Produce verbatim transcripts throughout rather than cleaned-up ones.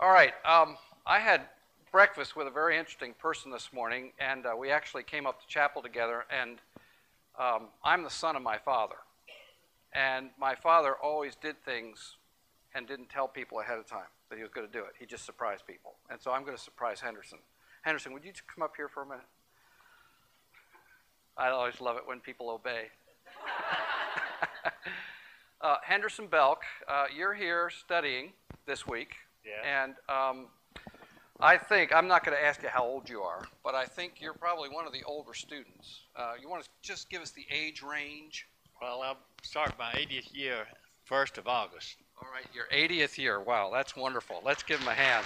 All right. Um, I had breakfast with a very interesting person this morning, and uh, we actually came up to chapel together, and um, I'm the son of my father. And my father always did things and didn't tell people ahead of time that he was going to do it. He just surprised people. And so I'm going to surprise Henderson. Henderson, would you come up here for a minute? I always love it when people obey. uh, Henderson Belk, uh, you're here studying this week. Yeah. And um, I think, I'm not going to ask you how old you are, but I think you're probably one of the older students. Uh, you want to just give us the age range? Well, I'll start my eightieth year, first of August. All right, your eightieth year. Wow, that's wonderful. Let's give him a hand.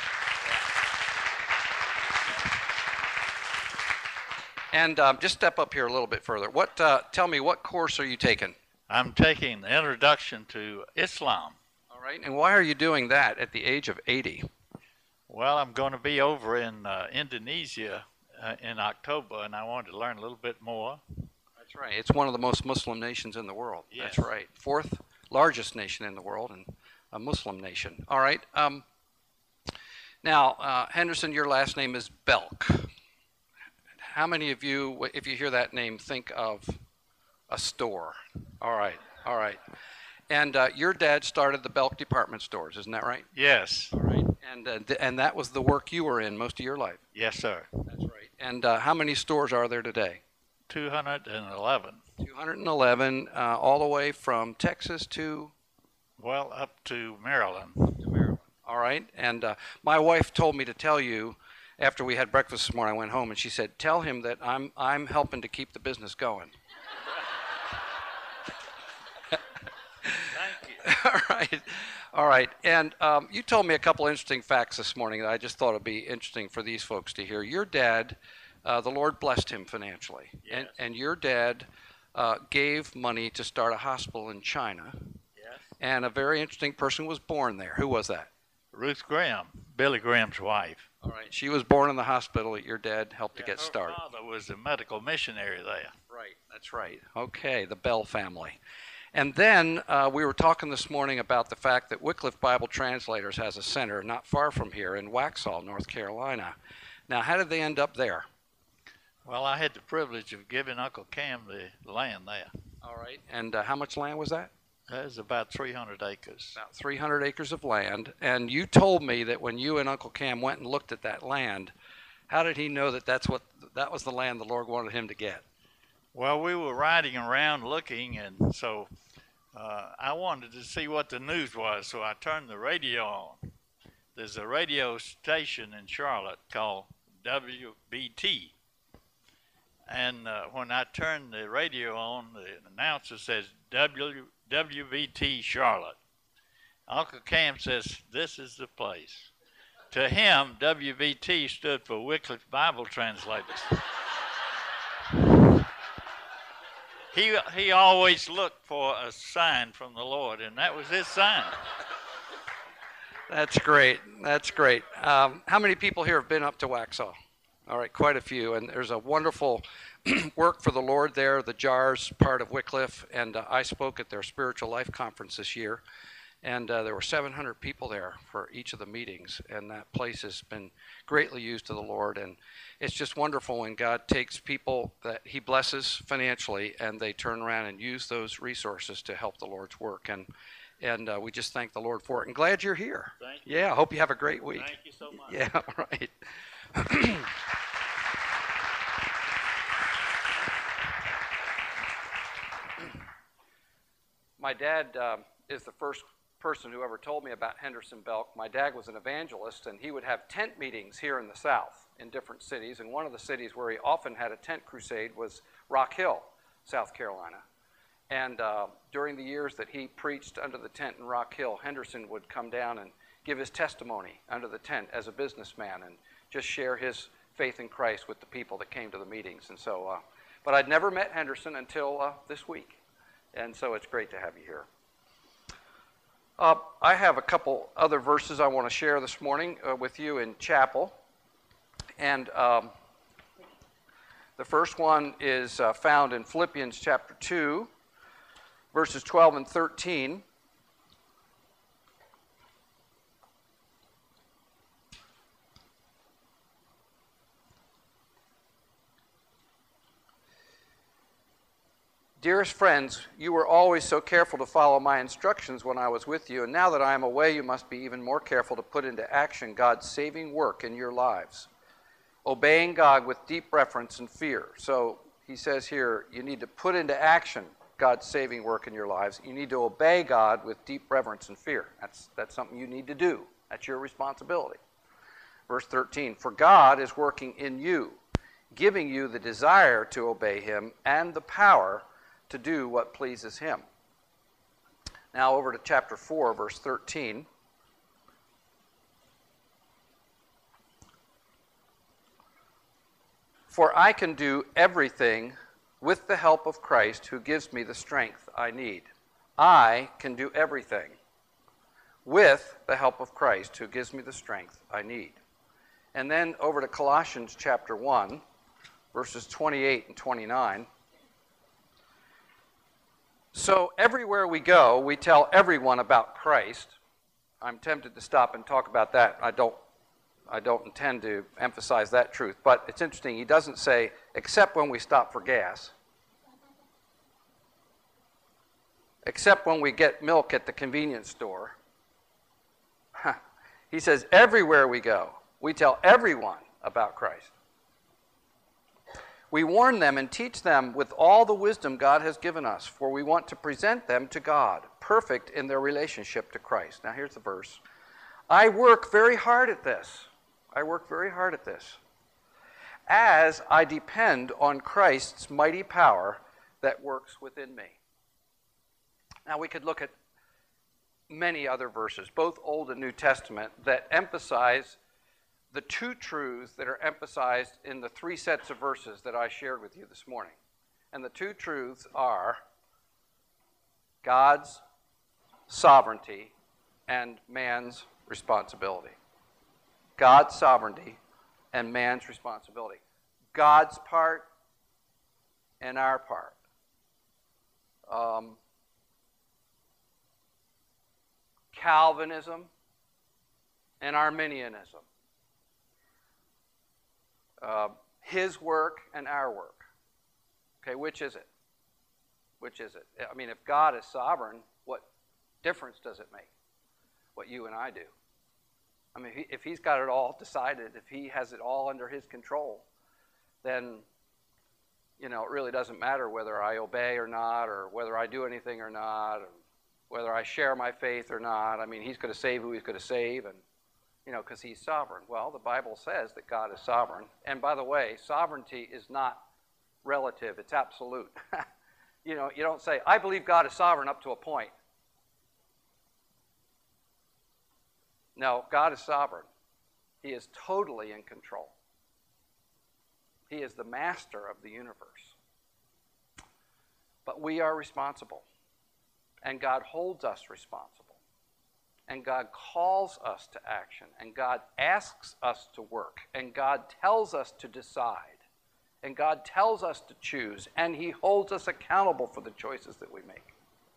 And um, just step up here a little bit further. What? Uh, tell me, what course are you taking? I'm taking the Introduction to Islam. All right, and why are you doing that at the age of eighty? Well, I'm going to be over in uh, Indonesia uh, in October, and I wanted to learn a little bit more. That's right. It's one of the most Muslim nations in the world. Yes. That's right. Fourth largest nation in the world and a Muslim nation. All right. Um, now, uh, Henderson, your last name is Belk. How many of you, if you hear that name, think of a store? All right. All right. And uh, your dad started the Belk department stores, isn't that right? Yes. All right. And, uh, th- and that was the work you were in most of your life? Yes, sir. That's right. And uh, how many stores are there today? two hundred eleven. two hundred eleven, uh, all the way from Texas to? Well, up to Maryland. To Maryland. All right. And uh, my wife told me to tell you, after we had breakfast this morning, I went home, and she said, tell him that I'm, I'm helping to keep the business going. Thank you. All right. All right. And um, you told me a couple interesting facts this morning that I just thought would be interesting for these folks to hear. Your dad, uh, the Lord blessed him financially. Yes. And, and your dad uh, gave money to start a hospital in China. Yes. And a very interesting person was born there. Who was that? Ruth Graham, Billy Graham's wife. All right. She was born in the hospital that your dad helped Yeah, to get her started. father was a medical missionary there. Right. That's right. Okay. The Bell family. And then uh, we were talking this morning about the fact that Wycliffe Bible Translators has a center not far from here in Waxhaw, North Carolina. Now, how did they end up there? Well, I had the privilege of giving Uncle Cam the land there. All right. And uh, how much land was that? That was about three hundred acres. About three hundred acres of land. And you told me that when you and Uncle Cam went and looked at that land, how did he know that that's what that was the land the Lord wanted him to get? Well, we were riding around looking, and so uh, I wanted to see what the news was, so I turned the radio on. There's a radio station in Charlotte called W B T. And uh, when I turned the radio on, the announcer says W B T Charlotte. Uncle Cam says, this is the place. To him, W B T stood for Wycliffe Bible Translators. He, he always looked for a sign from the Lord, and that was his sign. That's great. That's great. Um, how many people here have been up to Waxhaw? All right, quite a few. And there's a wonderful work for the Lord there, the JARS part of Wycliffe. And uh, I spoke at their Spiritual Life Conference this year. And uh, there were seven hundred people there for each of the meetings. And that place has been greatly used to the Lord. And it's just wonderful when God takes people that he blesses financially and they turn around and use those resources to help the Lord's work. And and uh, we just thank the Lord for it. And glad you're here. Thank you. Yeah, I hope you have a great week. Thank you so much. Yeah, right. My dad uh, is the first person who ever told me about Henderson Belk. My dad was an evangelist, and he would have tent meetings here in the South in different cities. And one of the cities where he often had a tent crusade was Rock Hill, South Carolina. And uh, during the years that he preached under the tent in Rock Hill, Henderson would come down and give his testimony under the tent as a businessman and just share his faith in Christ with the people that came to the meetings. And so, uh, but I'd never met Henderson until uh, this week. And so it's great to have you here. Uh, I have a couple other verses I want to share this morning uh, with you in chapel. And um, the first one is uh, found in Philippians chapter two, verses twelve and thirteen. Dearest friends, you were always so careful to follow my instructions when I was with you, and now that I am away, you must be even more careful to put into action God's saving work in your lives, obeying God with deep reverence and fear. So he says here, you need to put into action God's saving work in your lives. You need to obey God with deep reverence and fear. That's, that's something you need to do. That's your responsibility. Verse thirteen, for God is working in you, giving you the desire to obey him and the power to do what pleases him. Now over to chapter four, verse thirteen. For I can do everything with the help of Christ who gives me the strength I need. I can do everything with the help of Christ who gives me the strength I need. And then over to Colossians chapter one, verses twenty-eight and twenty-nine. So everywhere we go, we tell everyone about Christ. I'm tempted to stop and talk about that. I don't, I don't intend to emphasize that truth. But it's interesting, he doesn't say, except when we stop for gas. Except when we get milk at the convenience store. He says, everywhere we go, we tell everyone about Christ. We warn them and teach them with all the wisdom God has given us, for we want to present them to God, perfect in their relationship to Christ. Now here's the verse. I work very hard at this. I work very hard at this, as I depend on Christ's mighty power that works within me. Now we could look at many other verses, both Old and New Testament, that emphasize the two truths that are emphasized in the three sets of verses that I shared with you this morning. And the two truths are God's sovereignty and man's responsibility. God's sovereignty and man's responsibility. God's part and our part. Um, Calvinism and Arminianism. Uh, his work and our work. Okay, which is it? Which is it? I mean, if God is sovereign, what difference does it make what you and I do? I mean, if, he, if he's got it all decided, if he has it all under his control, then, you know, it really doesn't matter whether I obey or not, or whether I do anything or not, or whether I share my faith or not. I mean, he's going to save who he's going to save, and you know, because he's sovereign. Well, the Bible says that God is sovereign. And by the way, sovereignty is not relative, it's absolute. You know, you don't say, I believe God is sovereign up to a point. No, God is sovereign. He is totally in control. He is the master of the universe. But we are responsible. And God holds us responsible. And God calls us to action, and God asks us to work, and God tells us to decide, and God tells us to choose, and he holds us accountable for the choices that we make.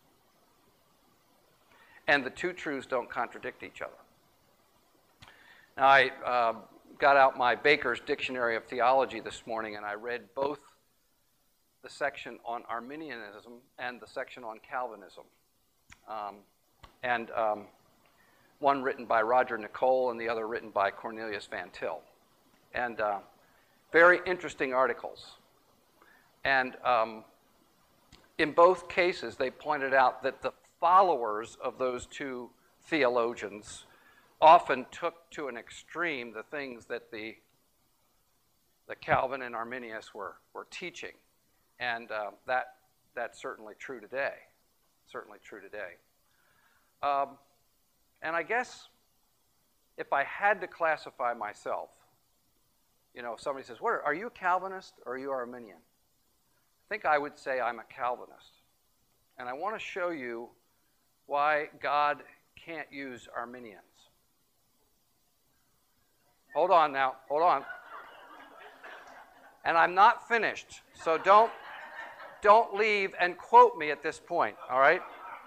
And the two truths don't contradict each other. Now, I uh, got out my Baker's Dictionary of Theology this morning, and I read both the section on Arminianism and the section on Calvinism. Um, and... Um, one written by Roger Nicole and the other written by Cornelius Van Til. And uh, very interesting articles. And um, in both cases, they pointed out that the followers of those two theologians often took to an extreme the things that the, the Calvin and Arminius were, were teaching. And uh, that, that's certainly true today. Certainly true today. Um, And I guess if I had to classify myself, you know, if somebody says, what are, are you a Calvinist or are you Arminian? I think I would say I'm a Calvinist. And I want to show you why God can't use Arminians. Hold on now, hold on. And I'm not finished, so don't, don't leave and quote me at this point, all right?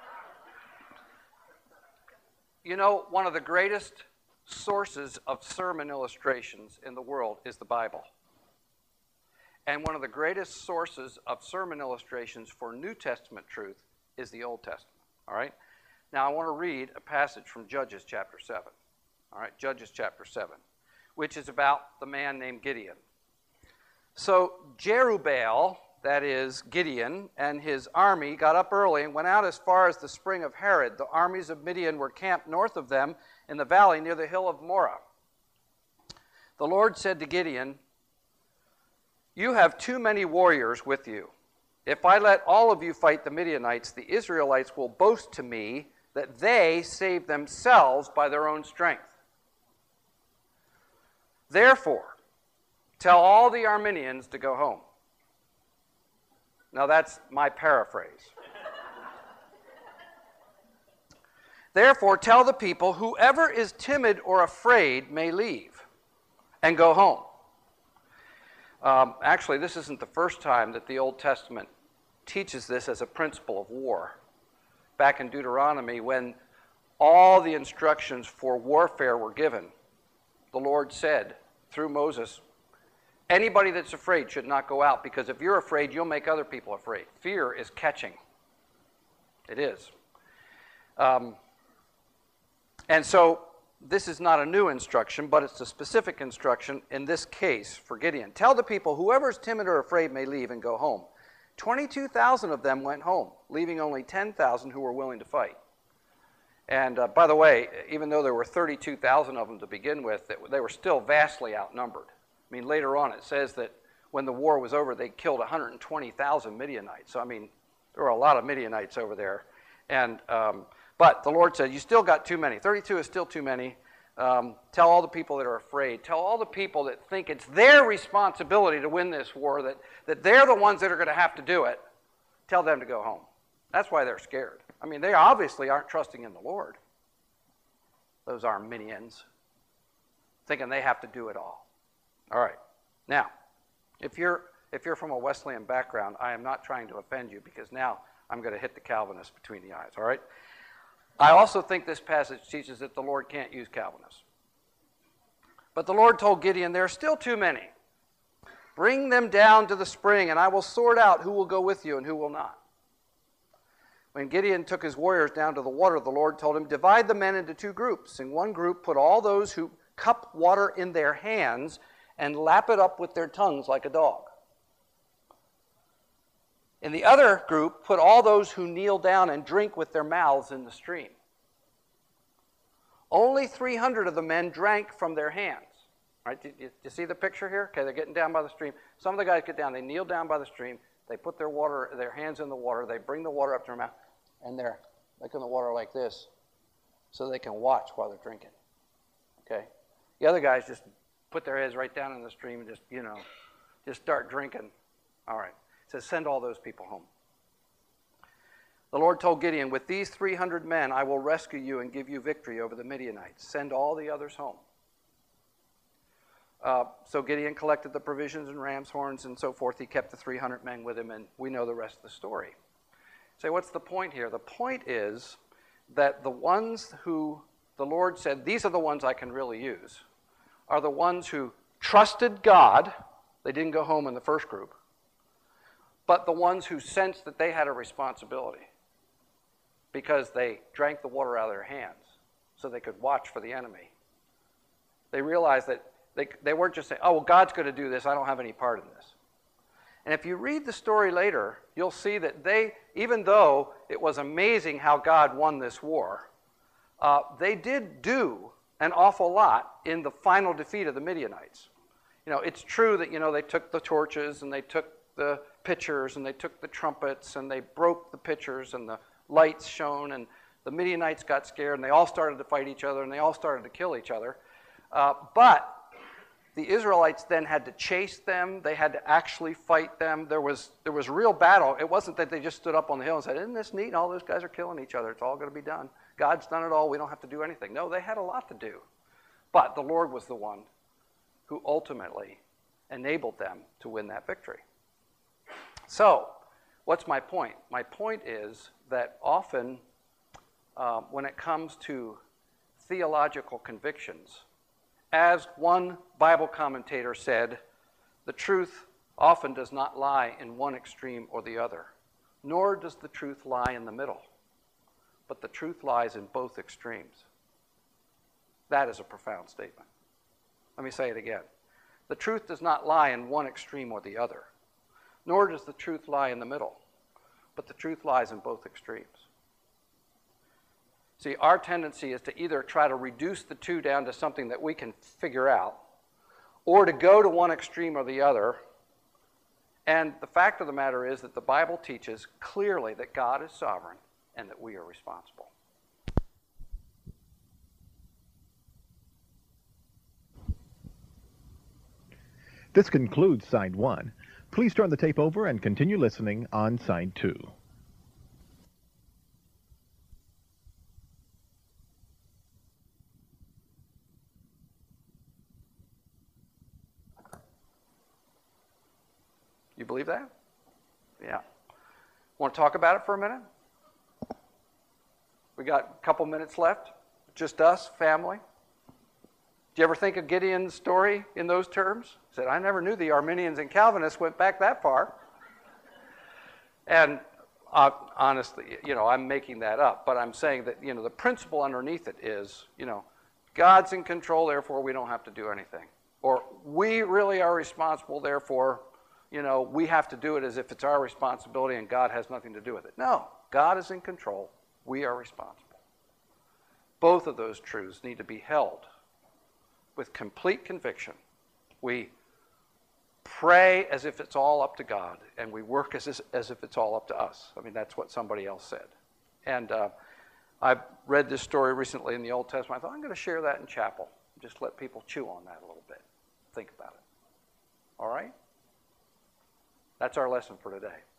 You know, one of the greatest sources of sermon illustrations in the world is the Bible. And one of the greatest sources of sermon illustrations for New Testament truth is the Old Testament, all right? Now, I want to read a passage from Judges chapter seven, all right? Judges chapter seven, which is about the man named Gideon. So Jerubbaal, that is Gideon, and his army got up early and went out as far as the spring of Harod. The armies of Midian were camped north of them in the valley near the hill of Moreh. The Lord said to Gideon, "You have too many warriors with you. If I let all of you fight the Midianites, the Israelites will boast to me that they saved themselves by their own strength. Therefore, tell all the Arameans to go home." Now that's my paraphrase. "Therefore, tell the people, whoever is timid or afraid may leave and go home." Um, actually, this isn't the first time that the Old Testament teaches this as a principle of war. Back in Deuteronomy, when all the instructions for warfare were given, the Lord said through Moses, anybody that's afraid should not go out, because if you're afraid, you'll make other people afraid. Fear is catching. It is. Um, and so this is not a new instruction, but it's a specific instruction in this case for Gideon. Tell the people, whoever is timid or afraid may leave and go home. twenty-two thousand of them went home, leaving only ten thousand who were willing to fight. And uh, by the way, even though there were thirty-two thousand of them to begin with, they were still vastly outnumbered. I mean, later on it says that when the war was over, they killed one hundred twenty thousand Midianites. So, I mean, there were a lot of Midianites over there. And um, But the Lord said, you still got too many. thirty-two is still too many. Um, tell all the people that are afraid. Tell all the people that think it's their responsibility to win this war, that, that they're the ones that are going to have to do it. Tell them to go home. That's why they're scared. I mean, they obviously aren't trusting in the Lord. Those Armenians, thinking they have to do it all. All right. Now, if you're, if you're from a Wesleyan background, I am not trying to offend you, because now I'm going to hit the Calvinists between the eyes, all right? I also think this passage teaches that the Lord can't use Calvinists. But the Lord told Gideon, there are still too many. Bring them down to the spring, and I will sort out who will go with you and who will not. When Gideon took his warriors down to the water, the Lord told him, divide the men into two groups. In one group, put all those who cup water in their hands and lap it up with their tongues like a dog. In the other group, put all those who kneel down and drink with their mouths in the stream. Only three hundred of the men drank from their hands. Right? Do you, do you see the picture here? Okay, they're getting down by the stream. Some of the guys get down, they kneel down by the stream, they put their water, their hands in the water, they bring the water up to their mouth, and they're licking the water like this so they can watch while they're drinking. Okay? The other guys just put their heads right down in the stream and just, you know, just start drinking. All right. It says, send all those people home. The Lord told Gideon, with these three hundred men, I will rescue you and give you victory over the Midianites. Send all the others home. Uh, so Gideon collected the provisions and ram's horns and so forth. He kept the three hundred men with him, and we know the rest of the story. So what's the point here? The point is that the ones who the Lord said, these are the ones I can really use, are the ones who trusted God. They didn't go home in the first group. But the ones who sensed that they had a responsibility because they drank the water out of their hands so they could watch for the enemy. They realized that they, they weren't just saying, oh, well, God's going to do this. I don't have any part in this. And if you read the story later, you'll see that they, even though it was amazing how God won this war, uh, they did do an awful lot in the final defeat of the Midianites. You know, it's true that, you know, they took the torches and they took the pitchers and they took the trumpets and they broke the pitchers and the lights shone, and the Midianites got scared and they all started to fight each other and they all started to kill each other. Uh, but the Israelites then had to chase them. They had to actually fight them. There was, there was real battle. It wasn't that they just stood up on the hill and said, isn't this neat? All those guys are killing each other. It's all going to be done. God's done it all. We don't have to do anything. No, they had a lot to do. But the Lord was the one who ultimately enabled them to win that victory. So, what's my point? My point is that often uh, when it comes to theological convictions, as one Bible commentator said, the truth often does not lie in one extreme or the other, nor does the truth lie in the middle, but the truth lies in both extremes. That is a profound statement. Let me say it again. The truth does not lie in one extreme or the other, nor does the truth lie in the middle, but the truth lies in both extremes. See, our tendency is to either try to reduce the two down to something that we can figure out, or to go to one extreme or the other. And the fact of the matter is that the Bible teaches clearly that God is sovereign and that we are responsible. This concludes side one. Please turn the tape over and continue listening on side two. You believe that? Yeah. Want to talk about it for a minute? We got a couple minutes left. Just us, family. Do you ever think of Gideon's story in those terms? He said, I never knew the Arminians and Calvinists went back that far. And uh, honestly, you know, I'm making that up, but I'm saying that, you know, the principle underneath it is, you know, God's in control, therefore we don't have to do anything. Or we really are responsible, therefore, you know, we have to do it as if it's our responsibility and God has nothing to do with it. No, God is in control. We are responsible. Both of those truths need to be held with complete conviction. We pray as if it's all up to God, and we work as, as if it's all up to us. I mean, that's what somebody else said. And uh, I read this story recently in the Old Testament. I thought, I'm going to share that in chapel. Just let people chew on that a little bit. Think about it. All right? That's our lesson for today.